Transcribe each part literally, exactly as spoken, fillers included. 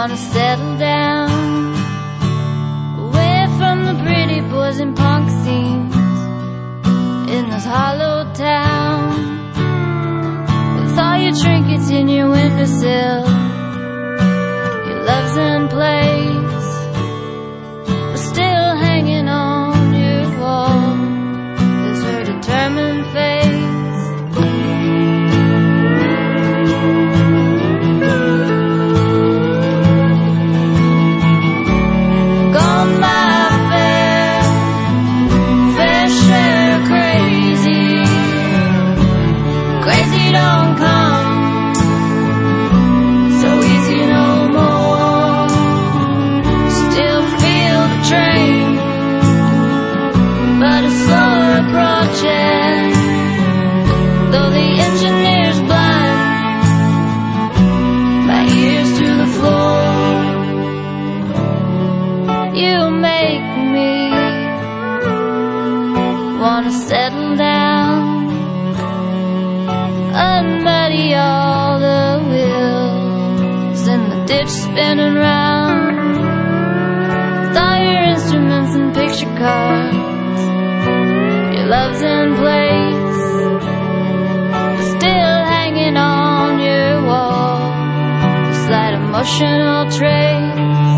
wanna settle down away from the pretty boys and punk scenes in this hollow town, with all your trinkets in your windowsill, your loves in place, but still hanging on your wall is her determined face. Though the engineer's blind, my ears to the floor, you make me wanna settle down, unmuddy all the wheels in the ditch spinning round, with all your instruments and picture cards, your love's in place, still hanging on your wall, a slight emotional trace.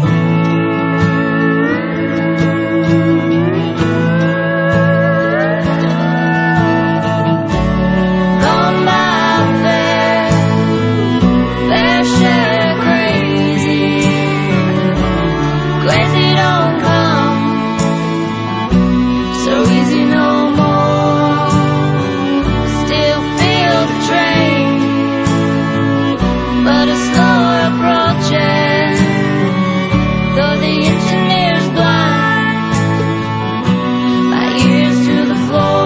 Gone my fair, fair share crazy, crazy don't come so easy no more, still feel the train, but a slower approaching, though the engineer's blind, my ears to the floor.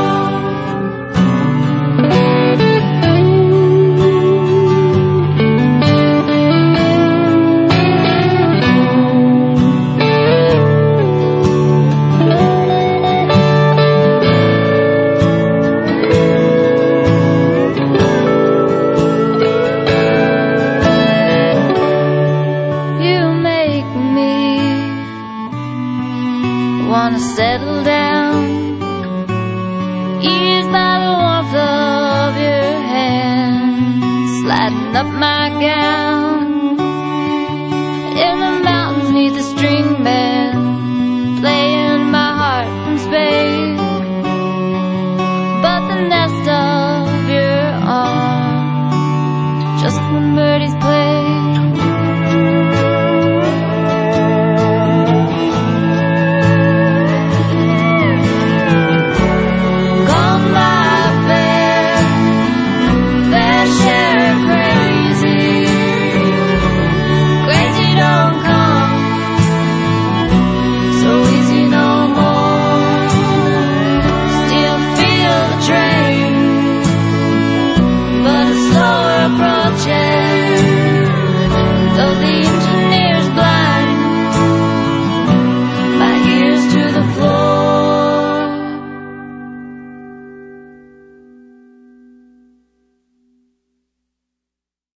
Wanna settle down, eased by the warmth of your hand, sliding up my gown.